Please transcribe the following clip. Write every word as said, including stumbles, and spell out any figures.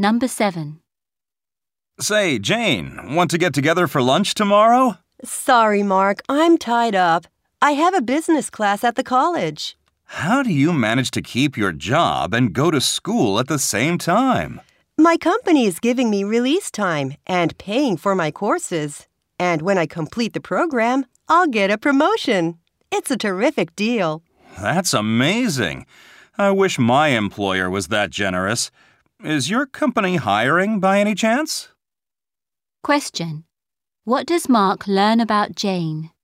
Number seven. Say, Jane, want to get together for lunch tomorrow? Sorry, Mark, I'm tied up. I have a business class at the college. How do you manage to keep your job and go to school at the same time? My company is giving me release time and paying for my courses. And when I complete the program, I'll get a promotion. It's a terrific deal. That's amazing. I wish my employer was that generous. Is your company hiring by any chance? Question. What does Mark learn about Jane?